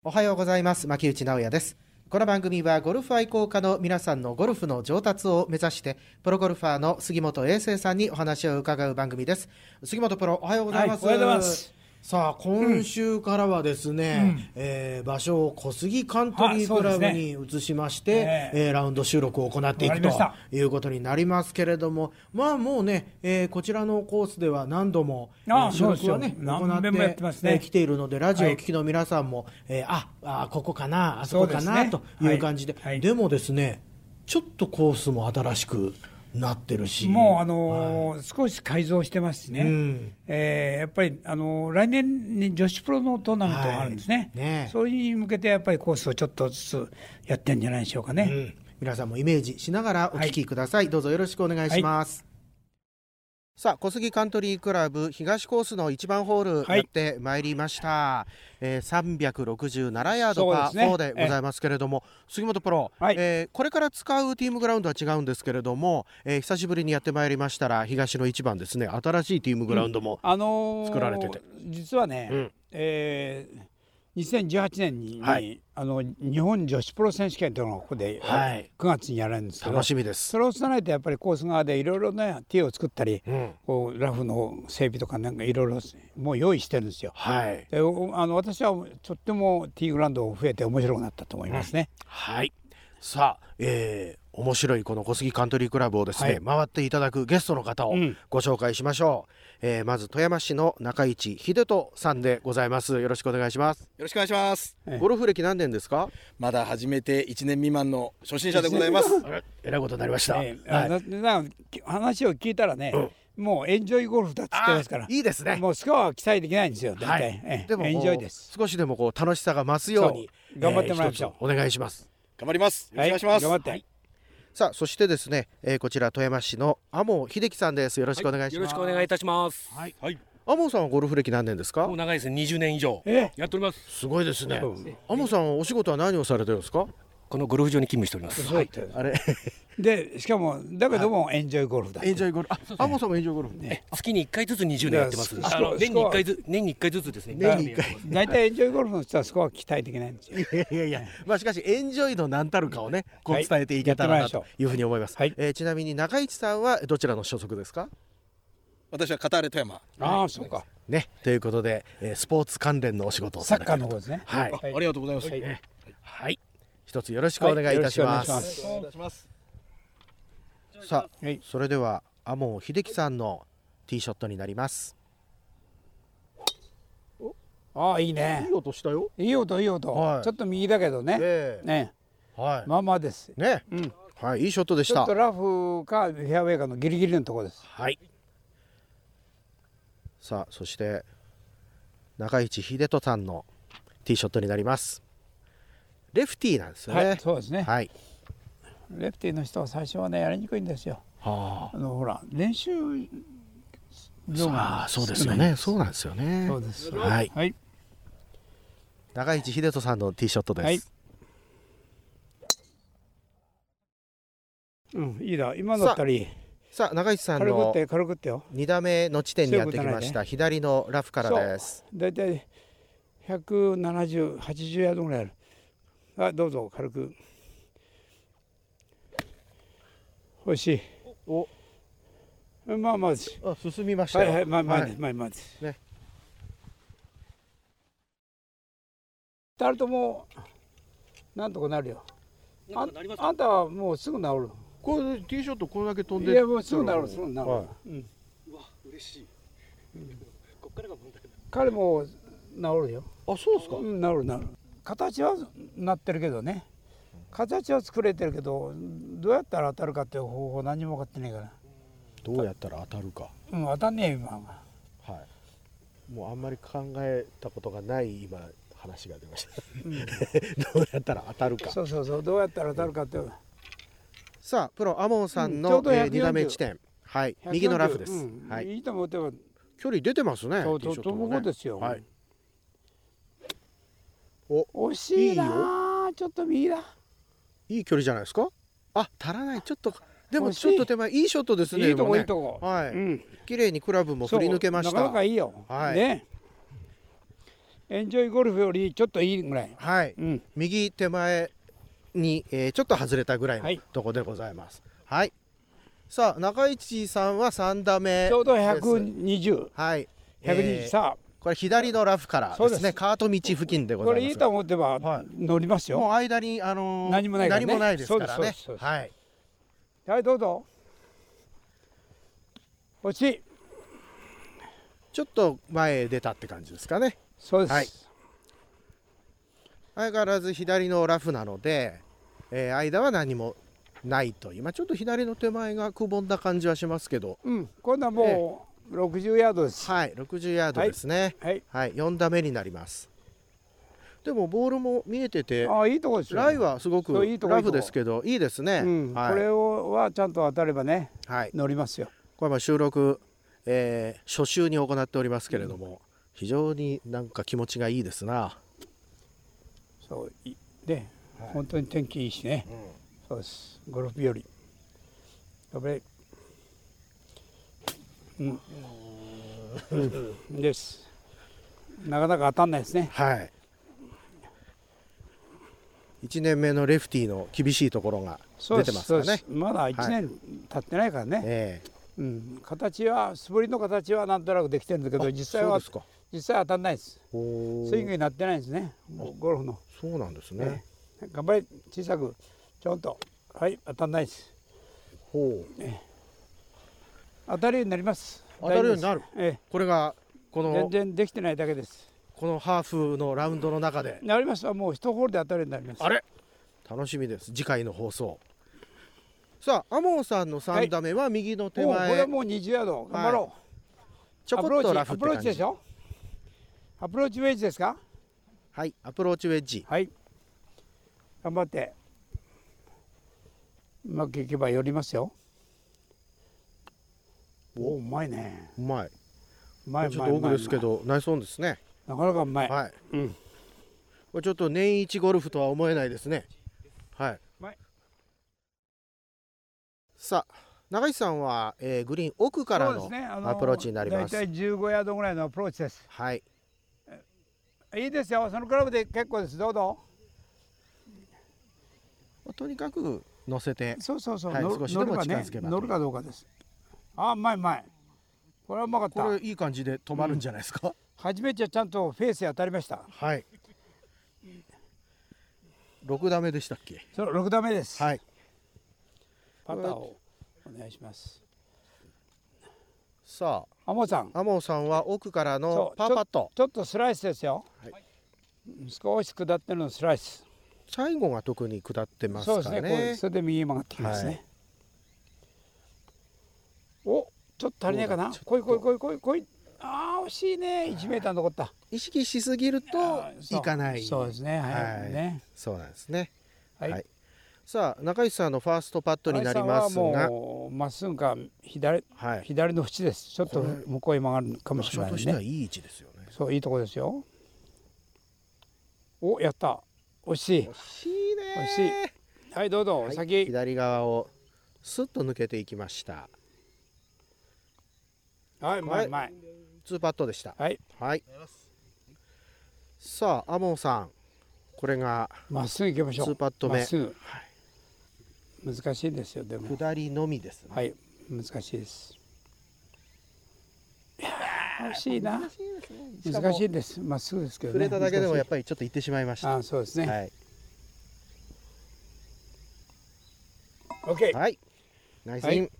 おはようございます。牧内直也です。この番組はゴルフ愛好家の皆さんのゴルフの上達を目指してプロゴルファーの杉本英生さんにお話を伺う番組です。杉本プロ、おはようございます。 おはようございます。 さあ今週からはですね、場所を小杉カントリークラブに移しまして、ラウンド収録を行っていくということになりますけれども、まあもうね、こちらのコースでは何度も収録はね行ってきているので、ラジオを聴きの皆さんも、ここかなあそこかな、という感じで、でもですねちょっとコースも新しくなってるし、 もう少し改造してますしね、やっぱり来年に女子プロのトーナメントがあるんですね、それに向けてやっぱりコースをちょっとずつやってるんじゃないでしょうかね、 皆さんもイメージしながらお聞きください、どうぞよろしくお願いします。さあ小杉カントリークラブ東コースの1番ホールやってまいりました、367ヤードパー4でございますけれども、杉本プロ、これから使うティームグラウンドは違うんですけれども、久しぶりにやってまいりましたら東の1番ですね、新しいティームグラウンドも作られてて、 実はね、2018年に、日本女子プロ選手権というのがここで、9月にやるんですけど、 楽しみです。 それを備えてやっぱりコース側でいろいろねティーを作ったり、こうラフの整備とかなんかいろいろもう用意してるんですよ、で私はとってもティーグラウンド増えて面白くなったと思いますね、 さあ、面白いこの小杉カントリークラブをですね、回っていただくゲストの方をご紹介しましょう。まず富山市の中市秀人さんでございます。よろしくお願いします。 よろしくお願いします。 ゴルフ歴何年ですか？ まだ始めて1年未満の初心者でございます。 えらいことになりました、 話を聞いたらね、もうエンジョイゴルフだって言ってますから、 いいですね。 もうスコアは期待できないんですよ、大体、 でもエンジョイです。 少しでもこう楽しさが増すように頑張ってもらいましょう。 お願いします。 頑張ります。よろしくお願いします。 頑張って。 さあそしてですね、こちら富山市の天尾秀樹さんです。よろしくお願いします。 よろしくお願いいたします。 天尾さんはゴルフ歴何年ですか？ もう長いですね、20年以上やっております。 すごいですね。天尾さんはお仕事は何をされてるんですか？ このゴルフ場に勤務しております。 あれでしかもだけどもエンジョイゴルフだ。 エンジョイゴルフ。天尾さんもエンジョイゴルフね。 月に1回ずつ20年やってます。年に1回ずつですね。 年に1回。 大体エンジョイゴルフの人はスコア期待できないんですよ。 いや、まあしかしエンジョイの何たるかをね、こう伝えていけたらなというふうに思います。ちなみに中市さんはどちらの所属ですか？ 私はカターレ富山。 そうか。 ね、ということで、スポーツ関連のお仕事をサッカーの方ですね。 ありがとうございます。 一つよろしくお願いいたします。さあ、それでは天尾秀樹さんのティーショットになります。 いいね。 いい音したよ。 いい音。ちょっと右だけどね。まあまあですね。いいショットでした。 ちょっとラフかフェアウェイかのギリギリのところです。 さあそして中市秀人さんのティーショットになります。レフティーなんですよね。 そうですね。レフティーの人は最初はねやりにくいんですよ。ほら練習量がそうですよね。そうなんですよね。 そうです。 中市秀人さんのティーショットです。 いいだ。今だったり。 さあ中市さんの軽くってよ。 2打目の地点にやってきました。左のラフからです。 だいたい170、80ヤードぐらいある。どうぞ軽く。欲しい。まあまあです。 進みましたよ。 まあです。ね。2人ともなんとかなるよ。あんたはもうすぐ治る。 これティーショットこれだけ飛んで。 いやもうすぐ治る。 うわ嬉しい。こっからが問題だ。 彼も治るよ。 そうですか。 治る。形はなってるけどね。形は作れてるけどどうやったら当たるかっていう方法何も分かってないから。 どうやったら当たるか。 当たんねえ今は。 もうあんまり考えたことがない今話が出ました。どうやったら当たるか。 そうどうやったら当たるかって。さあプロ天尾さんの2打目地点、右のラフです。 いいと思っては距離出てますね。 ともこですよ。惜しいな。ちょっと右だ。 いい距離じゃないですか。足らない。ちょっとでもちょっと手前。いいショットですね。 いいとこ。 綺麗にクラブも振り抜けました。 なかなかいいよ。 エンジョイゴルフよりちょっといいぐらい。 はい、右手前に、ちょっと外れたぐらいのところでございます。はい、さあ中市さんは3打目ちょうど120。 はい、 120。さあこれ左のラフからですね、カート道付近でございます。 これいいと思ってば乗りますよ。 もう間に何もないからね。 何もないですからね。はい。 はい、どうぞ。惜しい。 ちょっと前へ出たって感じですかね。 そうです。 はい。相変わらず左のラフなので、間は何もないと。今ちょっと左の手前がくぼんだ感じはしますけど。 今度はもう60ヤードです。 はい、60ヤードですね。はい、4打目になります。でもボールも見えてて、 いいとこですよ。 ライはすごくラフですけどいいですね。 これはちゃんと当たればね、乗りますよ。 これ収録、初週に行っておりますけれども、非常になんか気持ちがいいですな。 そうで、本当に天気いいしね。そうです。ゴルフ日和。やべ。です。なかなか当たんないですね。 はい。1年目のレフティーの厳しいところが出てますからね。 まだ1年経ってないからね。形は素振りの形はなんとなくできてるんだけど、実際当たんないです。スイングになってないんですね。ゴルフの。 そうなんですね。 頑張り小さくちょんと当たんないです。当たるようになります。 当たるようになる。これがこの全然できてないだけです。 このハーフのラウンドの中でなります。もう1ホールで当たるようになります。 あれ楽しみです。次回の放送。さあ、アモンさんの3打目は右の手前。 これはもう20ヤード頑張ろう。 ちょこっとラフって感じ。 アプローチでしょ。アプローチウェッジですか。 はい、アプローチウェッジ。 はい、頑張ってうまくいけば寄りますよ。うまいね。 うまい。ちょっと奥ですけどナイスオンですね。 なかなかうまい。 はい。これちょっと年一ゴルフとは思えないですね。はい。さあ、中石さんは、グリーン奥からのアプローチになります。 だいたい15ヤードぐらいのアプローチです。 はい。 いいですよ。そのクラブで結構です。どうぞ。 とにかく乗せて、 そう、 少しでも近づけば乗るかどうかです。うまい。これはうまかった。 これいい感じで止まるんじゃないですか。 初めてちゃんとフェースに当たりました。 はい。6打目でしたっけ。 そう、6打目です。 はい。 パターをお願いします。 さあ、 アモンさんは奥からのパーパット。 ちょっとスライスですよ。少し下ってのスライス。 最後が特に下ってますからね。 そうですね。それで右に曲がってきますね。ちょっと足りないかな。来い。惜しいね。1メーター残った。 意識しすぎるといかない。 そうですね。はい。 そうなんですね。 はい。 さあ、中石さんのファーストパットになりますが、 まっすぐか左の縁です。ちょっと向こうへ曲がるかもしれないね。 場所としてはいい位置ですよね。 そう、いいとこですよ。やった。惜しい。 惜しいね。 はい、どうぞ。先。 左側をスッと抜けていきました。 はい、前。 2パットでした。 はい。 さあ、アモンさん、これがまっすぐ行きましょう。 2パット目。 難しいですよ。でも下りのみですね。 はい、難しいです。惜しいな。難しいです。まっすぐですけどね。 触れただけでもやっぱりちょっと行ってしまいました。 そうですね。 はい。 OK。 はい。ナイスイン。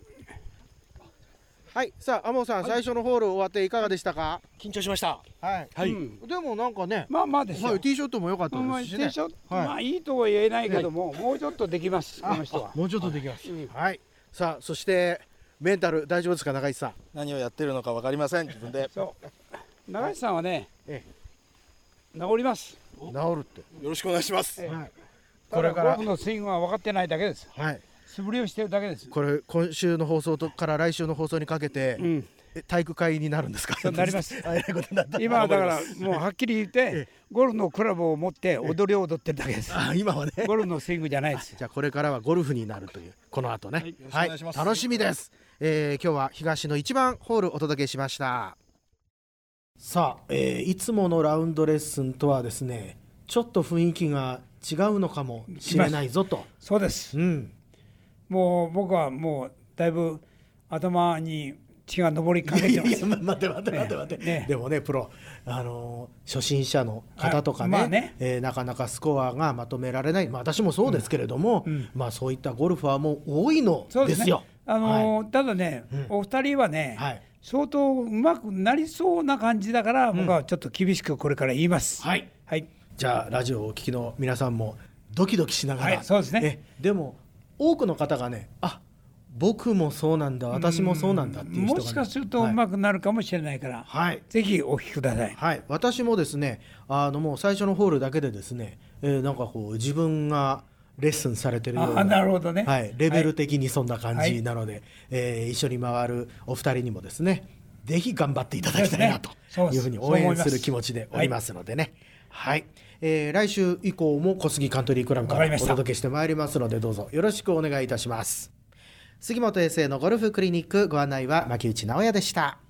はい、さあ、アモンさん、最初のホール終わっていかがでしたか。 緊張しました。 はい。でもなんかね。 まあですよ。 ティーショットも良かったですしね。 ティーショット、いいとは言えないけども、もうちょっとできます。この人は。 もうちょっとできます。はい。さあ、そしてメンタル大丈夫ですか、中石さん。 何をやってるのか分かりません。自分で。 中石さんはね、治ります。 治るって。 よろしくお願いします。 これからゴルフのスイングは分かってないだけです。 はい。 素振りをしてるだけです。 これ今週の放送から来週の放送にかけて、体育会になるんですか。 なります。今はだからもうはっきり言ってゴルフのクラブを持って踊りを踊ってるだけです。 今はね。 ゴルフのスイングじゃないです。 じゃあこれからはゴルフになるというこの後ね。はい。楽しみです。今日は東の1番ホールお届けしました。 さあ、いつものラウンドレッスンとはですね、ちょっと雰囲気が違うのかもしれないぞと。 そうです、もう僕はもうだいぶ頭に血が上りかけてます。 待て、でもね、プロ、初心者の方とかね、なかなかスコアがまとめられない、私もそうですけれども、そういったゴルファーも多いのですよ。 ただね、お二人はね、相当うまくなりそうな感じだから、僕はちょっと厳しくこれから言います。 じゃあラジオをお聞きの皆さんもドキドキしながら、 そうですね。 でも多くの方がね、僕もそうなんだ、私もそうなんだっていう人が、 もしかするとうまくなるかもしれないから、ぜひお聞きください。 私もですね、もう最初のホールだけでですね、なんかこう自分がレッスンされてるような、 なるほどね、 レベル的にそんな感じなので、一緒に回るお二人にもですね、ぜひ頑張っていただきたいなというふうに応援する気持ちでおりますのでね。来週以降も小杉カントリークラブからお届けしてまいりますので、どうぞよろしくお願いいたします。杉本英生のゴルフクリニック、ご案内は牧内直哉でした。